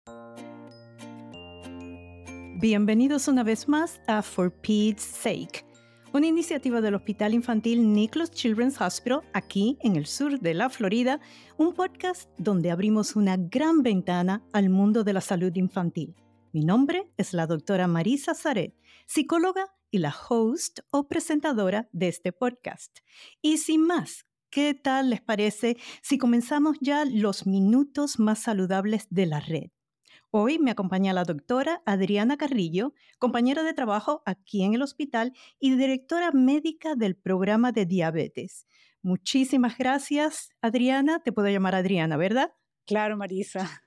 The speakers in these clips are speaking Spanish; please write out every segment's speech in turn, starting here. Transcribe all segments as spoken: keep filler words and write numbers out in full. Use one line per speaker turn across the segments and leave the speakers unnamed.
Bienvenidos una vez más a For Pete's Sake, una iniciativa del Hospital Infantil Nicklaus Children's Hospital aquí en el sur de la Florida, un podcast donde abrimos una gran ventana al mundo de la salud infantil. Mi nombre es la doctora Marisa Zaret, psicóloga y la host o presentadora de este podcast. Y sin más, ¿qué tal les parece si comenzamos ya los minutos más saludables de la red? Hoy me acompaña la doctora Adriana Carrillo, compañera de trabajo aquí en el hospital y directora médica del programa de diabetes. Muchísimas gracias, Adriana. Te puedo llamar Adriana, ¿verdad?
Claro, Marisa.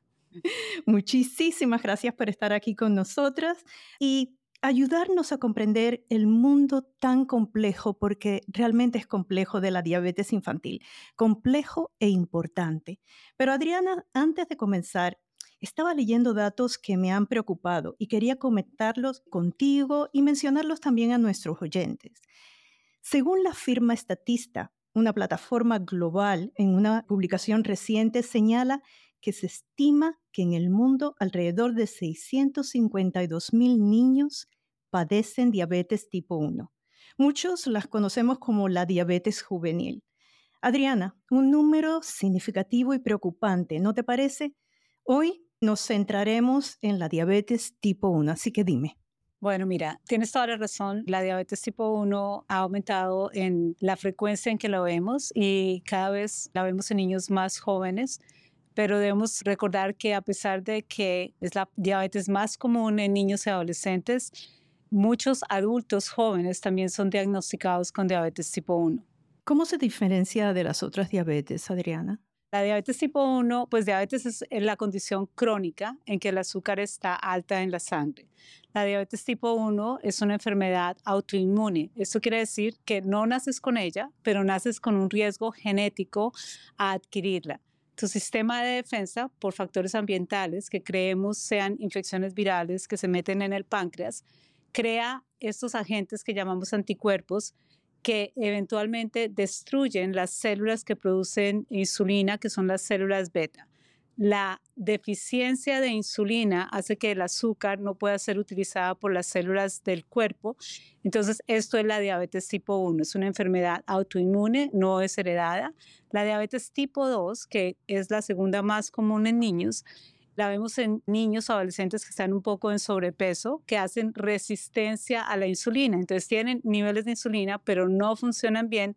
Muchísimas gracias por estar aquí con nosotras y ayudarnos a comprender el mundo tan complejo, porque realmente es complejo, de la diabetes infantil. Complejo e importante. Pero Adriana, antes de comenzar, estaba leyendo datos que me han preocupado y quería comentarlos contigo y mencionarlos también a nuestros oyentes. Según la firma Statista, una plataforma global, en una publicación reciente señala que se estima que en el mundo alrededor de seiscientos cincuenta y dos mil niños padecen diabetes tipo uno. Muchos las conocemos como la diabetes juvenil. Adriana, un número significativo y preocupante, ¿no te parece? Hoy nos centraremos en la diabetes tipo uno, así que dime.
Bueno, mira, tienes toda la razón. La diabetes tipo uno ha aumentado en la frecuencia en que la vemos y cada vez la vemos en niños más jóvenes, pero debemos recordar que a pesar de que es la diabetes más común en niños y adolescentes, muchos adultos jóvenes también son diagnosticados con diabetes tipo uno.
¿Cómo se diferencia de las otras diabetes, Adriana?
La diabetes tipo uno, pues diabetes es la condición crónica en que el azúcar está alta en la sangre. La diabetes tipo uno es una enfermedad autoinmune. Esto quiere decir que no naces con ella, pero naces con un riesgo genético a adquirirla. Tu sistema de defensa, por factores ambientales que creemos sean infecciones virales que se meten en el páncreas, crea estos agentes que llamamos anticuerpos, que eventualmente destruyen las células que producen insulina, que son las células beta. La deficiencia de insulina hace que el azúcar no pueda ser utilizada por las células del cuerpo. Entonces, esto es la diabetes tipo uno. Es una enfermedad autoinmune, no es heredada. La diabetes tipo dos, que es la segunda más común en niños, la vemos en niños o adolescentes que están un poco en sobrepeso, que hacen resistencia a la insulina. Entonces tienen niveles de insulina, pero no funcionan bien.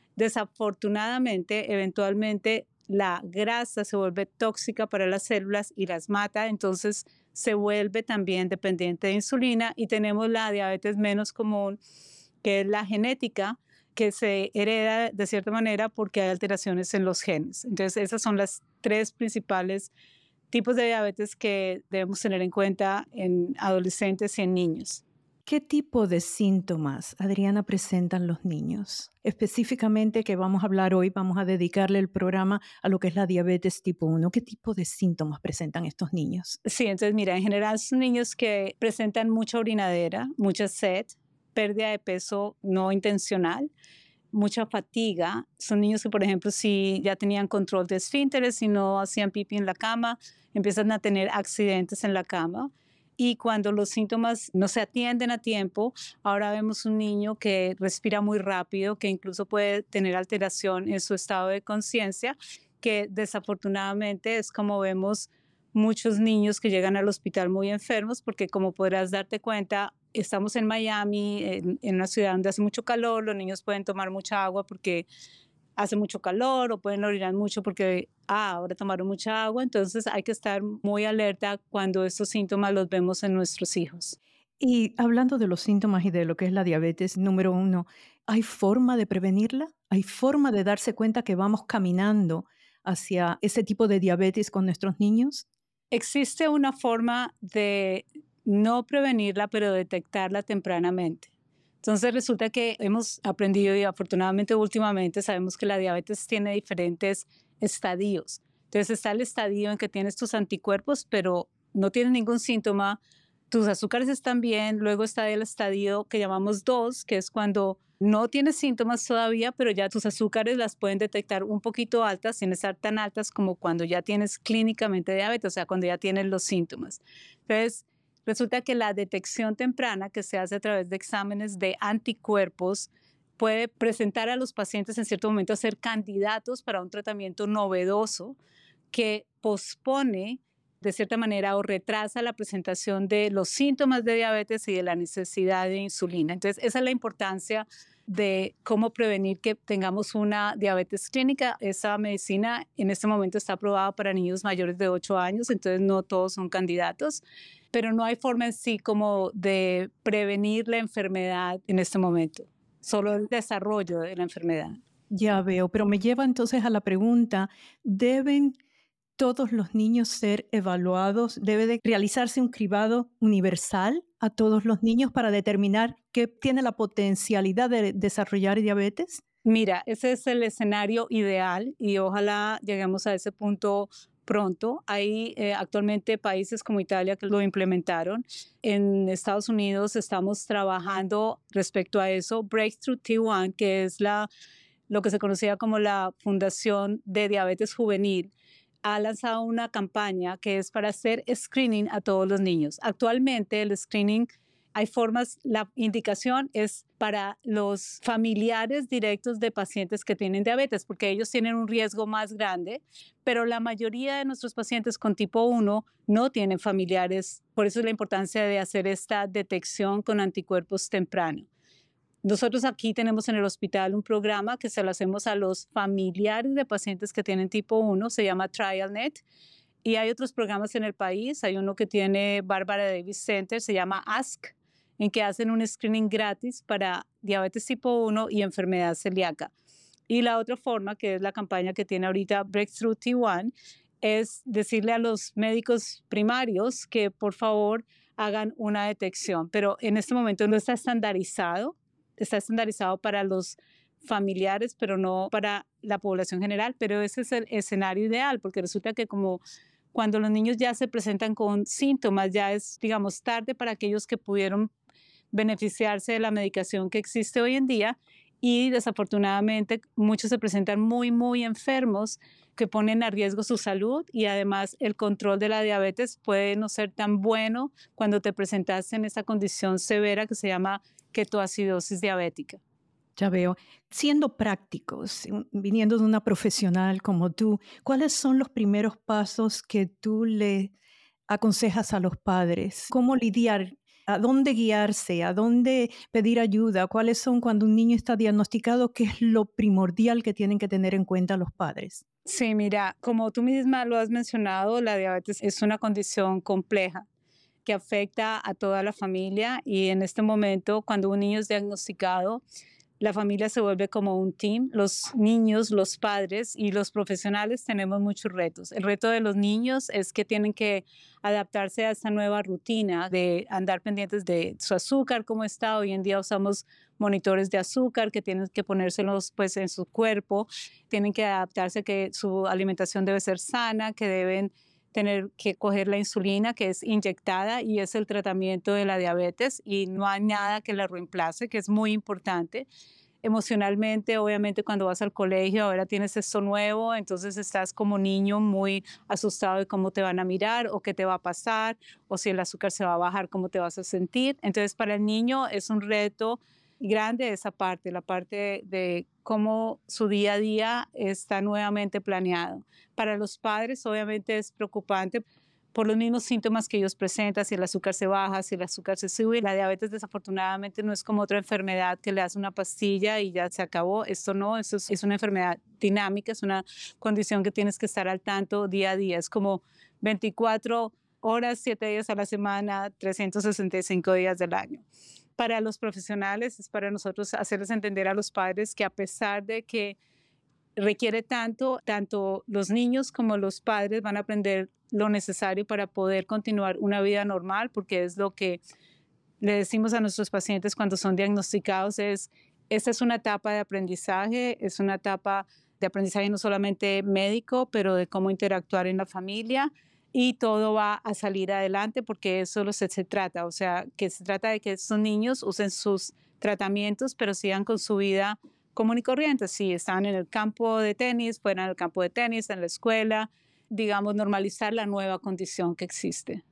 Desafortunadamente, eventualmente la grasa se vuelve tóxica para las células y las mata. Entonces se vuelve también dependiente de insulina y tenemos la diabetes menos común, que es la genética, que se hereda de cierta manera porque hay alteraciones en los genes. Entonces esas son las tres principales tipos de diabetes que debemos tener en cuenta en adolescentes y en niños.
¿Qué tipo de síntomas, Adriana, presentan los niños? Específicamente, que vamos a hablar hoy, vamos a dedicarle el programa a lo que es la diabetes tipo uno. ¿Qué tipo de síntomas presentan estos niños?
Sí, entonces mira, en general son niños que presentan mucha orinadera, mucha sed, pérdida de peso no intencional, mucha fatiga. Son niños que, por ejemplo, si ya tenían control de esfínteres y no hacían pipí en la cama, empiezan a tener accidentes en la cama. Y cuando los síntomas no se atienden a tiempo, ahora vemos un niño que respira muy rápido, que incluso puede tener alteración en su estado de conciencia, que desafortunadamente es como vemos muchos niños que llegan al hospital muy enfermos, porque como podrás darte cuenta, estamos en Miami, en, en una ciudad donde hace mucho calor, los niños pueden tomar mucha agua porque hace mucho calor o pueden orinar mucho porque ah, ahora tomaron mucha agua. Entonces hay que estar muy alerta cuando estos síntomas los vemos en nuestros hijos.
Y hablando de los síntomas y de lo que es la diabetes número uno, ¿hay forma de prevenirla? ¿Hay forma de darse cuenta que vamos caminando hacia ese tipo de diabetes con nuestros niños?
Existe una forma de no prevenirla, pero detectarla tempranamente. Entonces resulta que hemos aprendido y afortunadamente últimamente sabemos que la diabetes tiene diferentes estadios. Entonces está el estadio en que tienes tus anticuerpos, pero no tienes ningún síntoma, tus azúcares están bien. Luego está el estadio que llamamos dos, que es cuando no tienes síntomas todavía, pero ya tus azúcares las pueden detectar un poquito altas, sin estar tan altas como cuando ya tienes clínicamente diabetes, o sea, cuando ya tienes los síntomas. Entonces, resulta que la detección temprana que se hace a través de exámenes de anticuerpos puede presentar a los pacientes en cierto momento a ser candidatos para un tratamiento novedoso que pospone de cierta manera o retrasa la presentación de los síntomas de diabetes y de la necesidad de insulina. Entonces, esa es la importancia de cómo prevenir que tengamos una diabetes clínica. Esa medicina en este momento está aprobada para niños mayores de ocho años, entonces no todos son candidatos, pero no hay forma en sí como de prevenir la enfermedad en este momento, solo el desarrollo de la enfermedad.
Ya veo, pero me lleva entonces a la pregunta, ¿deben todos los niños ser evaluados? ¿Debe de realizarse un cribado universal a todos los niños para determinar qué tiene la potencialidad de desarrollar diabetes?
Mira, ese es el escenario ideal y ojalá lleguemos a ese punto pronto. Hay eh, actualmente países como Italia que lo implementaron. En Estados Unidos estamos trabajando respecto a eso. Breakthrough T uno, que es la, lo que se conocía como la Fundación de Diabetes Juvenil, ha lanzado una campaña que es para hacer screening a todos los niños. Actualmente el screening, hay formas, la indicación es para los familiares directos de pacientes que tienen diabetes, porque ellos tienen un riesgo más grande, pero la mayoría de nuestros pacientes con tipo uno no tienen familiares. Por eso es la importancia de hacer esta detección con anticuerpos temprano. Nosotros aquí tenemos en el hospital un programa que se lo hacemos a los familiares de pacientes que tienen tipo uno, se llama TrialNet, y hay otros programas en el país. Hay uno que tiene Barbara Davis Center, se llama Ask, en que hacen un screening gratis para diabetes tipo uno y enfermedad celíaca. Y la otra forma, que es la campaña que tiene ahorita Breakthrough T uno, es decirle a los médicos primarios que por favor hagan una detección, pero en este momento no está estandarizado. Está estandarizado para los familiares, pero no para la población general, pero ese es el escenario ideal, porque resulta que como cuando los niños ya se presentan con síntomas, ya es, digamos, tarde para aquellos que pudieron beneficiarse de la medicación que existe hoy en día y desafortunadamente muchos se presentan muy, muy enfermos que ponen a riesgo su salud y además el control de la diabetes puede no ser tan bueno cuando te presentaste en esa condición severa que se llama ketoacidosis diabética.
Ya veo. Siendo prácticos, un- viniendo de una profesional como tú, ¿cuáles son los primeros pasos que tú le aconsejas a los padres? ¿Cómo lidiar? ¿A dónde guiarse? ¿A dónde pedir ayuda? ¿Cuáles son cuando un niño está diagnosticado? ¿Qué es lo primordial que tienen que tener en cuenta los padres?
Sí, mira, como tú misma lo has mencionado, la diabetes es una condición compleja que afecta a toda la familia y en este momento, cuando un niño es diagnosticado, la familia se vuelve como un team. Los niños, los padres y los profesionales tenemos muchos retos. El reto de los niños es que tienen que adaptarse a esta nueva rutina de andar pendientes de su azúcar, cómo está. Hoy en día usamos monitores de azúcar que tienen que ponérselos pues en su cuerpo. Tienen que adaptarse a que su alimentación debe ser sana, que deben tener que coger la insulina que es inyectada y es el tratamiento de la diabetes y no hay nada que la reemplace, que es muy importante. Emocionalmente, obviamente cuando vas al colegio ahora tienes esto nuevo, entonces estás como niño muy asustado de cómo te van a mirar o qué te va a pasar o si el azúcar se va a bajar, cómo te vas a sentir. Entonces para el niño es un reto grande esa parte, la parte de, de cómo su día a día está nuevamente planeado. Para los padres obviamente es preocupante por los mismos síntomas que ellos presentan, si el azúcar se baja, si el azúcar se sube. La diabetes desafortunadamente no es como otra enfermedad que le das una pastilla y ya se acabó. Esto no, esto es, es una enfermedad dinámica, es una condición que tienes que estar al tanto día a día. Es como veinticuatro horas, siete días a la semana, trescientos sesenta y cinco días del año. Para los profesionales es para nosotros hacerles entender a los padres que a pesar de que requiere tanto, tanto los niños como los padres van a aprender lo necesario para poder continuar una vida normal, porque es lo que le decimos a nuestros pacientes cuando son diagnosticados, es, esta es una etapa de aprendizaje, es una etapa de aprendizaje no solamente médico, pero de cómo interactuar en la familia y todo va a salir adelante porque eso lo se, se trata, o sea, que se trata de que estos niños usen sus tratamientos, pero sigan con su vida común y corriente. Si están en el campo de tenis, fueran al campo de tenis, en la escuela, digamos, normalizar la nueva condición que existe.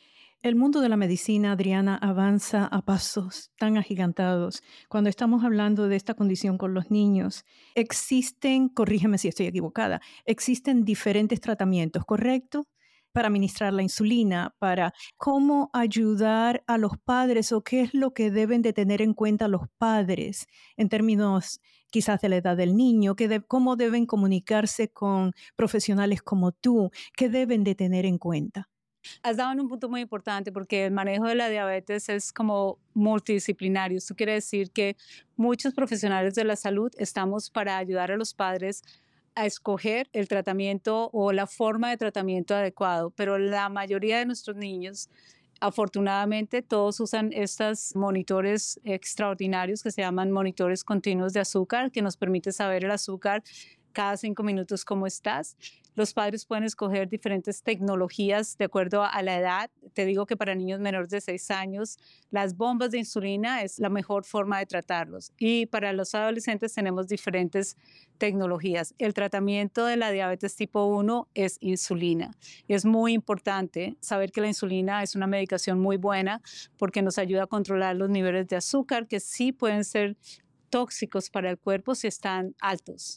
El mundo de la medicina, Adriana, avanza a pasos tan agigantados. Cuando estamos hablando de esta condición con los niños, existen, corrígeme si estoy equivocada, existen diferentes tratamientos, ¿correcto? Para administrar la insulina, para cómo ayudar a los padres o qué es lo que deben de tener en cuenta los padres en términos quizás de la edad del niño, que de- cómo deben comunicarse con profesionales como tú, qué deben de tener en cuenta.
Has dado en un punto muy importante porque el manejo de la diabetes es como multidisciplinario. Esto quiere decir que muchos profesionales de la salud estamos para ayudar a los padres a escoger el tratamiento o la forma de tratamiento adecuado, pero la mayoría de nuestros niños, afortunadamente, todos usan estos monitores extraordinarios que se llaman monitores continuos de azúcar, que nos permite saber el azúcar cada cinco minutos cómo estás. Los padres pueden escoger diferentes tecnologías de acuerdo a la edad. Te digo que para niños menores de seis años, las bombas de insulina es la mejor forma de tratarlos. Y para los adolescentes tenemos diferentes tecnologías. El tratamiento de la diabetes tipo uno es insulina. Y es muy importante saber que la insulina es una medicación muy buena porque nos ayuda a controlar los niveles de azúcar que sí pueden ser tóxicos para el cuerpo si están altos.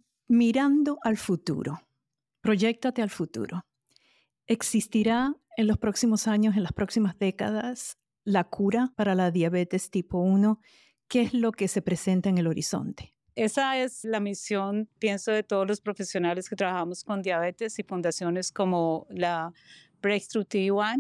Mirando al futuro, proyéctate al futuro. ¿Existirá en los próximos años, en las próximas décadas, la cura para la diabetes tipo uno? ¿Qué es lo que se presenta en el horizonte?
Esa es la misión, pienso, de todos los profesionales que trabajamos con diabetes y fundaciones como la Breakthrough T uno.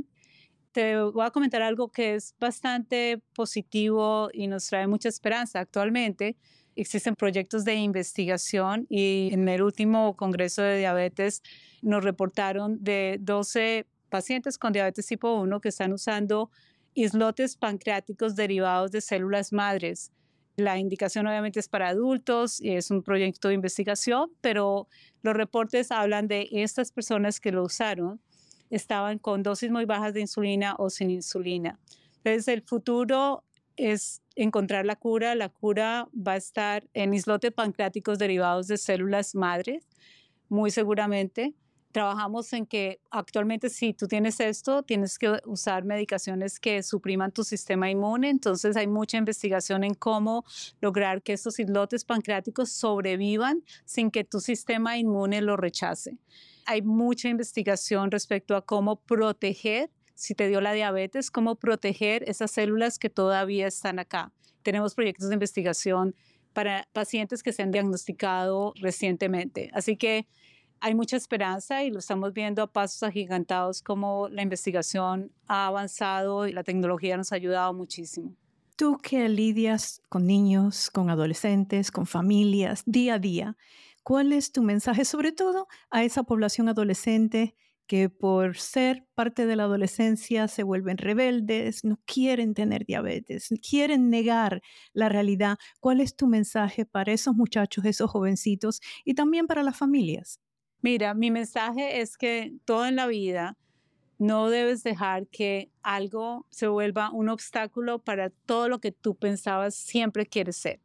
Te voy a comentar algo que es bastante positivo y nos trae mucha esperanza. Actualmente existen proyectos de investigación y en el último Congreso de Diabetes nos reportaron de doce pacientes con diabetes tipo uno que están usando islotes pancreáticos derivados de células madres. La indicación obviamente es para adultos y es un proyecto de investigación, pero los reportes hablan de estas personas que lo usaron estaban con dosis muy bajas de insulina o sin insulina. Entonces, el futuro es encontrar la cura. La cura va a estar en islotes pancreáticos derivados de células madres, muy seguramente. Trabajamos en que actualmente si tú tienes esto, tienes que usar medicaciones que supriman tu sistema inmune. Entonces hay mucha investigación en cómo lograr que estos islotes pancreáticos sobrevivan sin que tu sistema inmune lo rechace. Hay mucha investigación respecto a cómo proteger, si te dio la diabetes, cómo proteger esas células que todavía están acá. Tenemos proyectos de investigación para pacientes que se han diagnosticado recientemente. Así que hay mucha esperanza y lo estamos viendo a pasos agigantados como la investigación ha avanzado y la tecnología nos ha ayudado muchísimo.
Tú que lidias con niños, con adolescentes, con familias día a día, ¿cuál es tu mensaje sobre todo a esa población adolescente que por ser parte de la adolescencia se vuelven rebeldes, no quieren tener diabetes, quieren negar la realidad? ¿Cuál es tu mensaje para esos muchachos, esos jovencitos y también para las familias?
Mira, mi mensaje es que todo en la vida no debes dejar que algo se vuelva un obstáculo para todo lo que tú pensabas siempre quieres ser.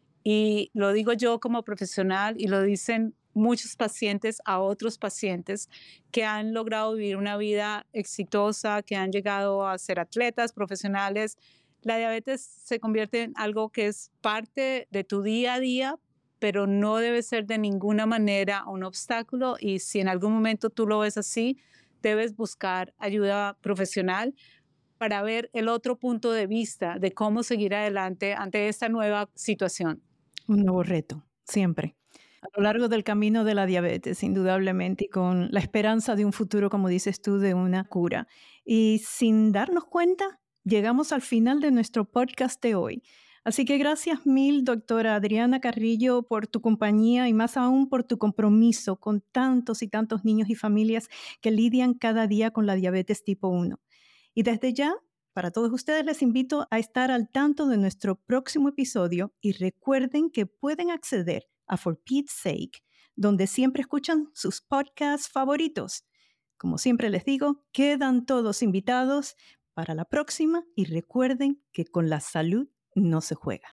Y lo digo yo como profesional y lo dicen muchos pacientes a otros pacientes que han logrado vivir una vida exitosa, que han llegado a ser atletas profesionales. La diabetes se convierte en algo que es parte de tu día a día, pero no debe ser de ninguna manera un obstáculo y si en algún momento tú lo ves así, debes buscar ayuda profesional para ver el otro punto de vista de cómo seguir adelante ante esta nueva situación.
Un nuevo reto, siempre. A lo largo del camino de la diabetes, indudablemente, y con la esperanza de un futuro, como dices tú, de una cura. Y sin darnos cuenta, llegamos al final de nuestro podcast de hoy. Así que gracias mil, doctora Adriana Carrillo, por tu compañía y más aún por tu compromiso con tantos y tantos niños y familias que lidian cada día con la diabetes tipo uno. Y desde ya, para todos ustedes les invito a estar al tanto de nuestro próximo episodio y recuerden que pueden acceder a For Pete's Sake, donde siempre escuchan sus podcasts favoritos. Como siempre les digo, quedan todos invitados para la próxima y recuerden que con la salud no se juega.